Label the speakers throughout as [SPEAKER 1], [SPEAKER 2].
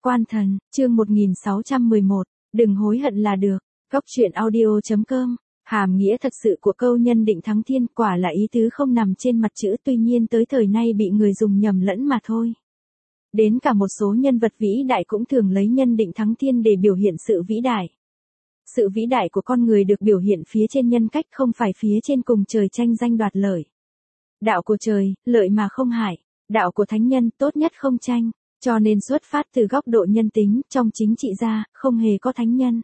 [SPEAKER 1] Quan Thần, chương 1611, đừng hối hận là được. Góc truyện audio.com. Hàm nghĩa thật sự của câu nhân định thắng thiên quả là ý tứ không nằm trên mặt chữ, tuy nhiên tới thời nay bị người dùng nhầm lẫn mà thôi. Đến cả một số nhân vật vĩ đại cũng thường lấy nhân định thắng thiên để biểu hiện sự vĩ đại. Sự vĩ đại của con người được biểu hiện phía trên nhân cách, không phải phía trên cùng trời tranh danh đoạt lợi. Đạo của trời, lợi mà không hại. Đạo của thánh nhân, tốt nhất không tranh. Cho nên xuất phát từ góc độ nhân tính, trong chính trị gia, không hề có thánh nhân.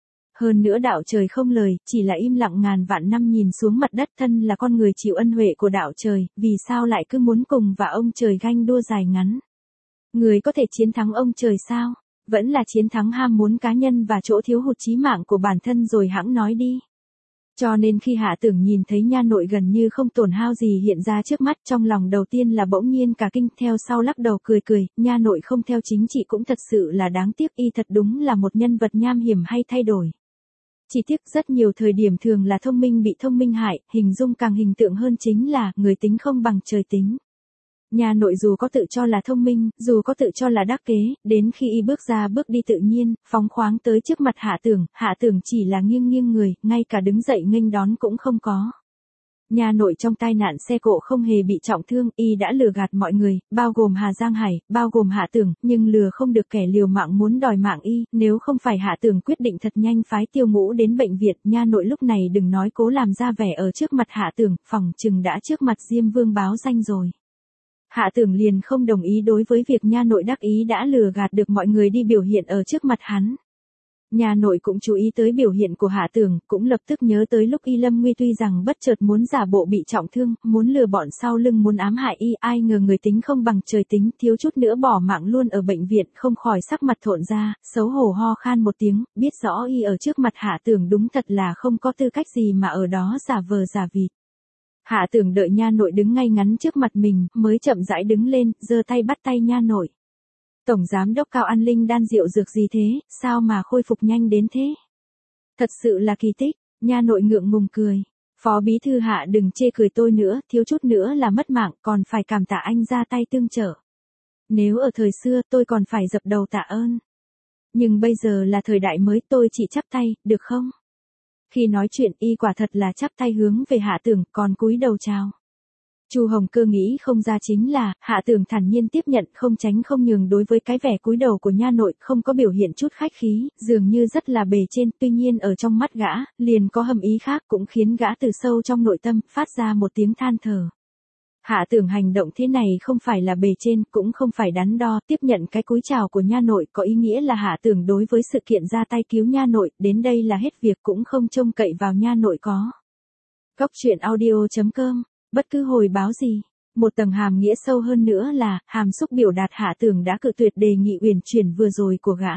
[SPEAKER 1] Hơn nữa đạo trời không lời, chỉ là im lặng ngàn vạn năm nhìn xuống mặt đất, thân là con người chịu ân huệ của đạo trời, vì sao lại cứ muốn cùng và ông trời ganh đua dài ngắn. Người có thể chiến thắng ông trời sao? Vẫn là chiến thắng ham muốn cá nhân và chỗ thiếu hụt chí mạng của bản thân rồi hẵng nói đi. Cho nên khi Hạ Tưởng nhìn thấy nha nội gần như không tổn hao gì hiện ra trước mắt, trong lòng đầu tiên là bỗng nhiên cả kinh, theo sau lắc đầu cười cười, nha nội không theo chính trị cũng thật sự là đáng tiếc, y thật đúng là một nhân vật nham hiểm hay thay đổi. Chỉ tiếc rất nhiều thời điểm thường là thông minh bị thông minh hại, hình dung càng hình tượng hơn chính là người tính không bằng trời tính. Nha nội dù có tự cho là thông minh, dù có tự cho là đắc kế, đến khi y bước ra bước đi tự nhiên, phóng khoáng tới trước mặt Hạ Tưởng chỉ là nghiêng nghiêng người, ngay cả đứng dậy nghênh đón cũng không có. Nha nội trong tai nạn xe cộ không hề bị trọng thương, y đã lừa gạt mọi người, bao gồm Hà Giang Hải, bao gồm Hạ Tưởng, nhưng lừa không được kẻ liều mạng muốn đòi mạng y, nếu không phải Hạ Tưởng quyết định thật nhanh phái Tiêu Ngũ đến bệnh viện, nha nội lúc này đừng nói cố làm ra vẻ ở trước mặt Hạ Tưởng, phỏng chừng đã trước mặt Diêm Vương báo danh rồi. Hạ Tưởng liền không đồng ý đối với việc nha nội đắc ý đã lừa gạt được mọi người đi biểu hiện ở trước mặt hắn. Nha nội cũng chú ý tới biểu hiện của Hạ Tưởng, cũng lập tức nhớ tới lúc y lâm nguy tuy rằng bất chợt muốn giả bộ bị trọng thương, muốn lừa bọn sau lưng muốn ám hại y, ai ngờ người tính không bằng trời tính, thiếu chút nữa bỏ mạng luôn ở bệnh viện, không khỏi sắc mặt thộn ra, xấu hổ ho khan một tiếng, biết rõ y ở trước mặt Hạ Tưởng đúng thật là không có tư cách gì mà ở đó giả vờ giả vịt. Hạ Tưởng đợi nha nội đứng ngay ngắn trước mặt mình, mới chậm rãi đứng lên, giơ tay bắt tay nha nội. Tổng giám đốc Cao An Linh đan rượu dược gì thế, sao mà khôi phục nhanh đến thế? Thật sự là kỳ tích, nha nội ngượng ngùng cười. Phó bí thư Hạ đừng chê cười tôi nữa, thiếu chút nữa là mất mạng, còn phải cảm tạ anh ra tay tương trợ. Nếu ở thời xưa tôi còn phải dập đầu tạ ơn. Nhưng bây giờ là thời đại mới, tôi chỉ chắp tay, được không? Khi nói chuyện y quả thật là chắp tay hướng về Hạ Tưởng, còn cúi đầu chào. Chu Hồng Cơ nghĩ không ra chính là, Hạ Tưởng thản nhiên tiếp nhận, không tránh không nhường đối với cái vẻ cúi đầu của nha nội, không có biểu hiện chút khách khí, dường như rất là bề trên, tuy nhiên ở trong mắt gã, liền có hầm ý khác, cũng khiến gã từ sâu trong nội tâm, phát ra một tiếng than thở. Hạ Tưởng hành động thế này không phải là bề trên, cũng không phải đắn đo, tiếp nhận cái cúi chào của nha nội có ý nghĩa là Hạ Tưởng đối với sự kiện ra tay cứu nha nội, đến đây là hết việc, cũng không trông cậy vào nha nội có. Góc truyện audio.com. Bất cứ hồi báo gì, một tầng hàm nghĩa sâu hơn nữa là, hàm xúc biểu đạt Hạ Tưởng đã cự tuyệt đề nghị uyển chuyển vừa rồi của gã.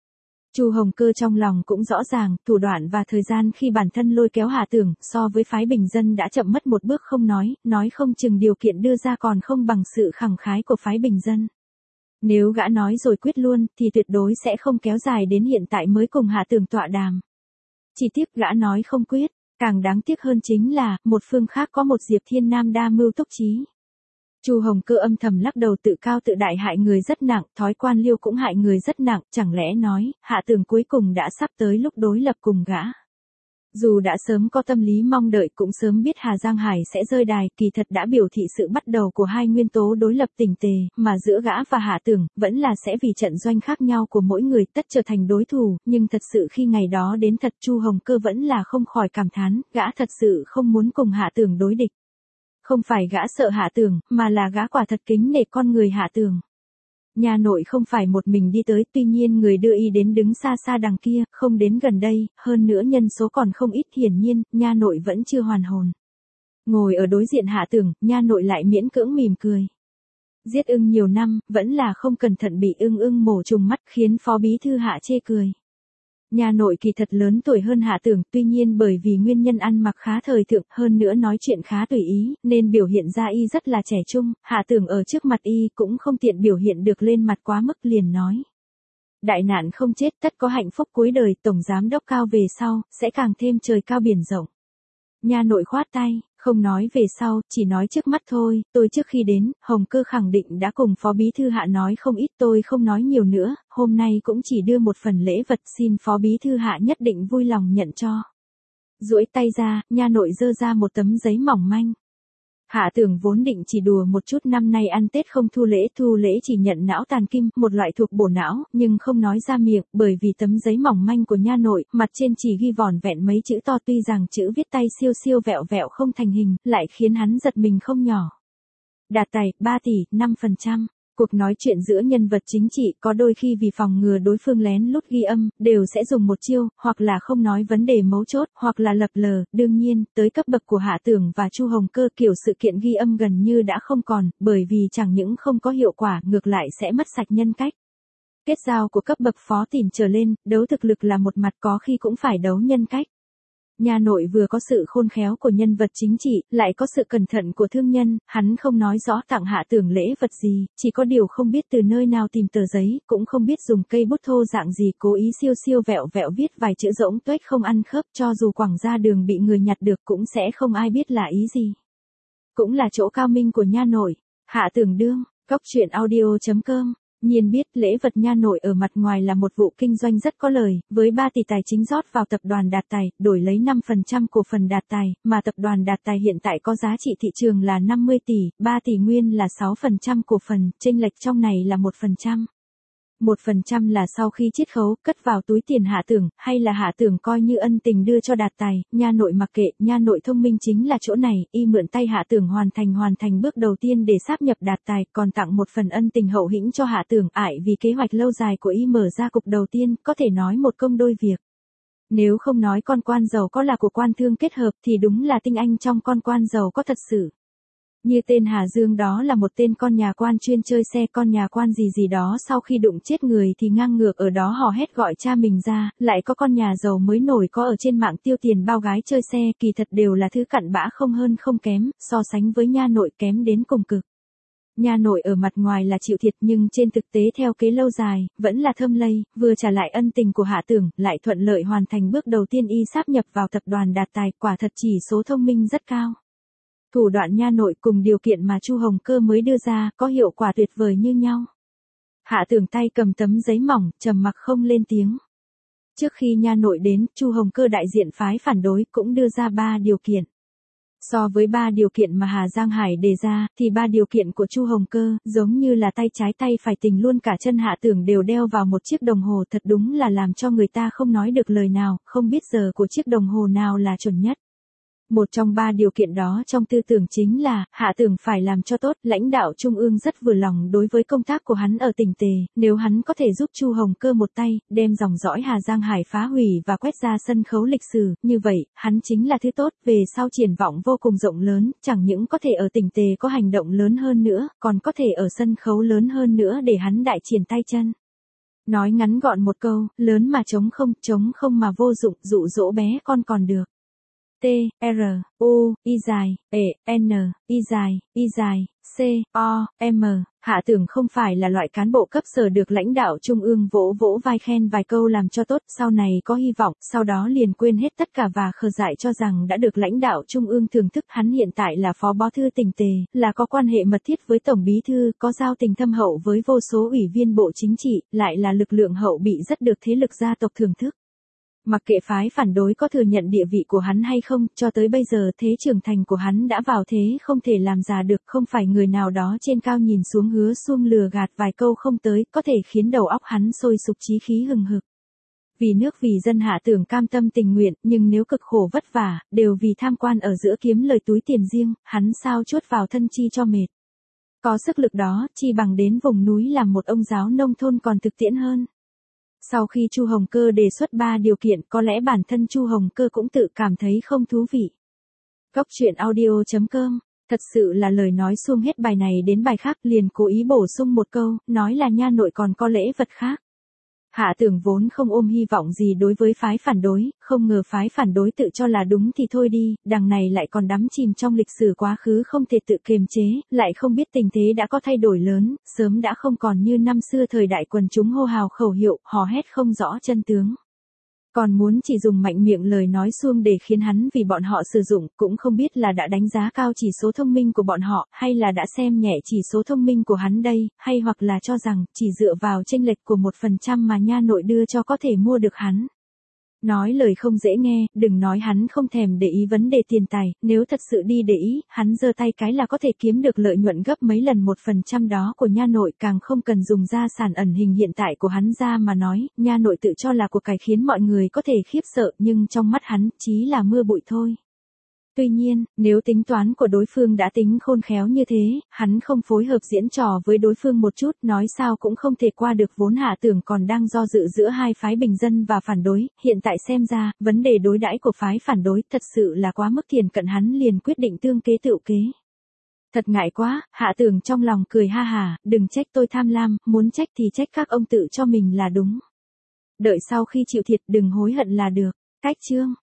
[SPEAKER 1] Chu Hồng Cơ trong lòng cũng rõ ràng, thủ đoạn và thời gian khi bản thân lôi kéo Hạ Tưởng, so với phái bình dân đã chậm mất một bước không nói không chừng điều kiện đưa ra còn không bằng sự khẳng khái của phái bình dân. Nếu gã nói rồi quyết luôn, thì tuyệt đối sẽ không kéo dài đến hiện tại mới cùng Hạ Tưởng tọa đàm. Chỉ tiếc gã nói không quyết. Càng đáng tiếc hơn chính là, một phương khác có một Diệp Thiên Nam đa mưu túc trí. Chu Hồng Cơ âm thầm lắc đầu, tự cao tự đại hại người rất nặng, thói quan liêu cũng hại người rất nặng, chẳng lẽ nói, Hạ Tưởng cuối cùng đã sắp tới lúc đối lập cùng gã. Dù đã sớm có tâm lý mong đợi, cũng sớm biết Hà Giang Hải sẽ rơi đài, kỳ thật đã biểu thị sự bắt đầu của hai nguyên tố đối lập tình tề, mà giữa gã và Hạ Tưởng, vẫn là sẽ vì trận doanh khác nhau của mỗi người tất trở thành đối thủ, nhưng thật sự khi ngày đó đến thật, Chu Hồng Cơ vẫn là không khỏi cảm thán, gã thật sự không muốn cùng Hạ Tưởng đối địch. Không phải gã sợ Hạ Tưởng, mà là gã quả thật kính nể con người Hạ Tưởng. Nha nội không phải một mình đi tới, tuy nhiên người đưa y đến đứng xa xa đằng kia, không đến gần đây, hơn nữa nhân số còn không ít, hiển nhiên, nha nội vẫn chưa hoàn hồn. Ngồi ở đối diện Hạ Tưởng, nha nội lại miễn cưỡng mỉm cười. Giết ưng nhiều năm, vẫn là không cẩn thận bị ưng mổ trùng mắt, khiến phó bí thư Hạ chê cười. Nha nội kỳ thật lớn tuổi hơn Hạ Tưởng, tuy nhiên bởi vì nguyên nhân ăn mặc khá thời thượng, hơn nữa nói chuyện khá tùy ý, nên biểu hiện ra y rất là trẻ trung, Hạ Tưởng ở trước mặt y cũng không tiện biểu hiện được lên mặt quá mức, liền nói. Đại nạn không chết, tất có hạnh phúc cuối đời, tổng giám đốc Cao về sau, sẽ càng thêm trời cao biển rộng. Nha nội khoát tay, Không nói về sau, chỉ nói trước mắt thôi, tôi trước khi đến, Hồng Cơ khẳng định đã cùng Phó Bí Thư Hạ nói không ít, tôi không nói nhiều nữa, hôm nay cũng chỉ đưa một phần lễ vật, xin Phó Bí Thư Hạ nhất định vui lòng nhận cho. Duỗi tay ra, nha nội giơ ra một tấm giấy mỏng manh. Hạ Tưởng vốn định chỉ đùa một chút, năm nay ăn Tết không thu lễ chỉ nhận não tàn kim, một loại thuộc bổ não, nhưng không nói ra miệng, bởi vì tấm giấy mỏng manh của nha nội, mặt trên chỉ ghi vỏn vẹn mấy chữ to, tuy rằng chữ viết tay siêu siêu vẹo vẹo không thành hình, lại khiến hắn giật mình không nhỏ. Đạt tài, 3 tỷ, 5%. Cuộc nói chuyện giữa nhân vật chính trị có đôi khi vì phòng ngừa đối phương lén lút ghi âm, đều sẽ dùng một chiêu, hoặc là không nói vấn đề mấu chốt, hoặc là lập lờ. Đương nhiên, tới cấp bậc của Hạ Tưởng và Chu Hồng Cơ, kiểu sự kiện ghi âm gần như đã không còn, bởi vì chẳng những không có hiệu quả, ngược lại sẽ mất sạch nhân cách. Kết giao của cấp bậc phó tỉnh trở lên, đấu thực lực là một mặt, có khi cũng phải đấu nhân cách. Nha nội vừa có sự khôn khéo của nhân vật chính trị, lại có sự cẩn thận của thương nhân, hắn không nói rõ tặng Hạ Tưởng lễ vật gì, chỉ có điều không biết từ nơi nào tìm tờ giấy, cũng không biết dùng cây bút thô dạng gì, cố ý siêu siêu vẹo vẹo viết vài chữ rỗng tuếch không ăn khớp, cho dù quẳng ra đường bị người nhặt được cũng sẽ không ai biết là ý gì. Cũng là chỗ cao minh của nha nội. Hạ Tưởng đương, goctruyện.audio.com. Nhiên biết lễ vật nha nội ở mặt ngoài là một vụ kinh doanh rất có lời, với 3 tỷ tài chính rót vào tập đoàn Đạt Tài, đổi lấy 5% cổ phần Đạt Tài, mà tập đoàn Đạt Tài hiện tại có giá trị thị trường là 50 tỷ, 3 tỷ nguyên là 6% cổ phần, chênh lệch trong này là 1%. 1% là sau khi chiết khấu, cất vào túi tiền Hạ Tưởng, hay là Hạ Tưởng coi như ân tình đưa cho Đạt Tài, nha nội mặc kệ, nha nội thông minh chính là chỗ này, y mượn tay Hạ Tưởng hoàn thành bước đầu tiên để sáp nhập Đạt Tài, còn tặng một phần ân tình hậu hĩnh cho Hạ Tưởng, ải vì kế hoạch lâu dài của y mở ra cục đầu tiên, có thể nói một công đôi việc. Nếu không nói con quan giàu có là của quan thương kết hợp thì đúng là tinh anh trong con quan giàu có thật sự. Như tên Hà Dương đó là một tên con nhà quan chuyên chơi xe, con nhà quan gì đó sau khi đụng chết người thì ngang ngược ở đó hò hét gọi cha mình ra, lại có con nhà giàu mới nổi có ở trên mạng tiêu tiền bao gái chơi xe, kỳ thật đều là thứ cặn bã không hơn không kém, so sánh với nha nội kém đến cùng cực. Nha nội ở mặt ngoài là chịu thiệt nhưng trên thực tế theo kế lâu dài, vẫn là thơm lây, vừa trả lại ân tình của Hạ Tưởng, lại thuận lợi hoàn thành bước đầu tiên y sáp nhập vào tập đoàn Đạt Tài, quả thật chỉ số thông minh rất cao. Thủ đoạn nha nội cùng điều kiện mà Chu Hồng Cơ mới đưa ra, có hiệu quả tuyệt vời như nhau. Hạ Tưởng tay cầm tấm giấy mỏng, trầm mặc không lên tiếng. Trước khi nha nội đến, Chu Hồng Cơ đại diện phái phản đối cũng đưa ra 3 điều kiện. So với 3 điều kiện mà Hà Giang Hải đề ra, thì 3 điều kiện của Chu Hồng Cơ, giống như là tay trái tay phải tình luôn cả chân Hạ Tưởng đều đeo vào một chiếc đồng hồ, thật đúng là làm cho người ta không nói được lời nào, không biết giờ của chiếc đồng hồ nào là chuẩn nhất. Một trong 3 điều kiện đó trong tư tưởng chính là, Hạ Tưởng phải làm cho tốt, lãnh đạo Trung ương rất vừa lòng đối với công tác của hắn ở tỉnh Tề, nếu hắn có thể giúp Chu Hồng Cơ một tay, đem dòng dõi Hà Giang Hải phá hủy và quét ra sân khấu lịch sử, như vậy, hắn chính là thứ tốt, về sau triển vọng vô cùng rộng lớn, chẳng những có thể ở tỉnh Tề có hành động lớn hơn nữa, còn có thể ở sân khấu lớn hơn nữa để hắn đại triển tay chân. Nói ngắn gọn một câu, lớn mà trống không mà vô dụng, dụ dỗ bé con còn được. T, R, U, I dài, E, N, I dài, C, O, M. Hạ Tưởng không phải là loại cán bộ cấp sở được lãnh đạo Trung ương vỗ vỗ vai khen vài câu làm cho tốt, sau này có hy vọng, sau đó liền quên hết tất cả và khờ dại cho rằng đã được lãnh đạo Trung ương thưởng thức. Hắn hiện tại là phó bí thư tỉnh Tề, là có quan hệ mật thiết với Tổng Bí thư, có giao tình thâm hậu với vô số ủy viên Bộ Chính trị, lại là lực lượng hậu bị rất được thế lực gia tộc thưởng thức. Mặc kệ phái phản đối có thừa nhận địa vị của hắn hay không, cho tới bây giờ thế trưởng thành của hắn đã vào thế không thể làm giả được, không phải người nào đó trên cao nhìn xuống hứa suông lừa gạt vài câu không tới, có thể khiến đầu óc hắn sôi sục chí khí hừng hực. Vì nước vì dân Hạ Tưởng cam tâm tình nguyện, nhưng nếu cực khổ vất vả, đều vì tham quan ở giữa kiếm lời túi tiền riêng, hắn sao chuốt vào thân chi cho mệt. Có sức lực đó, chi bằng đến vùng núi làm một ông giáo nông thôn còn thực tiễn hơn. Sau khi Chu Hồng Cơ đề xuất 3 điều kiện, có lẽ bản thân Chu Hồng Cơ cũng tự cảm thấy không thú vị. Goctruyện.audio.com. Thật sự là lời nói suông hết bài này đến bài khác, liền cố ý bổ sung một câu, nói là nha nội còn có lễ vật khác. Hạ Tưởng vốn không ôm hy vọng gì đối với phái phản đối, không ngờ phái phản đối tự cho là đúng thì thôi đi, đằng này lại còn đắm chìm trong lịch sử quá khứ không thể tự kiềm chế, lại không biết tình thế đã có thay đổi lớn, sớm đã không còn như năm xưa thời đại quần chúng hô hào khẩu hiệu, hò hét không rõ chân tướng. Còn muốn chỉ dùng mạnh miệng lời nói suông để khiến hắn vì bọn họ sử dụng, cũng không biết là đã đánh giá cao chỉ số thông minh của bọn họ, hay là đã xem nhẹ chỉ số thông minh của hắn đây, hay hoặc là cho rằng, chỉ dựa vào chênh lệch của 1% mà nha nội đưa cho có thể mua được hắn. Nói lời không dễ nghe, đừng nói hắn không thèm để ý vấn đề tiền tài, nếu thật sự đi để ý, hắn giơ tay cái là có thể kiếm được lợi nhuận gấp mấy lần 1% đó của nha nội, càng không cần dùng gia sản ẩn hình hiện tại của hắn ra mà nói, nha nội tự cho là của cải khiến mọi người có thể khiếp sợ, nhưng trong mắt hắn, chỉ là mưa bụi thôi. Tuy nhiên, nếu tính toán của đối phương đã tính khôn khéo như thế, hắn không phối hợp diễn trò với đối phương một chút, nói sao cũng không thể qua được, vốn Hạ Tưởng còn đang do dự giữa hai phái bình dân và phản đối, hiện tại xem ra, vấn đề đối đãi của phái phản đối thật sự là quá mức thiền cận, hắn liền quyết định tương kế tựu kế. Thật ngại quá, Hạ Tưởng trong lòng cười ha hà, đừng trách tôi tham lam, muốn trách thì trách các ông tự cho mình là đúng. Đợi sau khi chịu thiệt đừng hối hận là được. Cách chương